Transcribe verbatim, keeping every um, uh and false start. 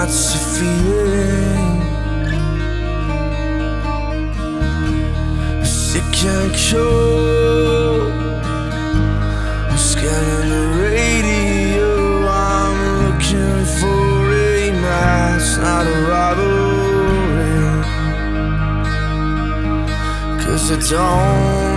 That's a feeling sick and cold. I'm scanning the radio. I'm looking for a match, not a robbery. 'Cause I don't